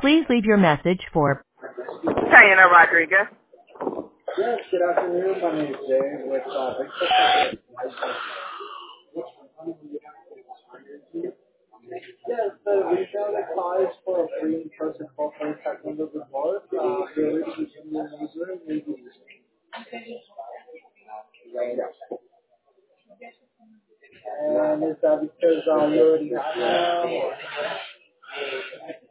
Please leave your message for Diana Rodriguez. Yes, good afternoon. My name is Jay with Big Yes, the retail applies for a free in-person corporate technical report. We're reaching the user maybe. And is that because you already have them?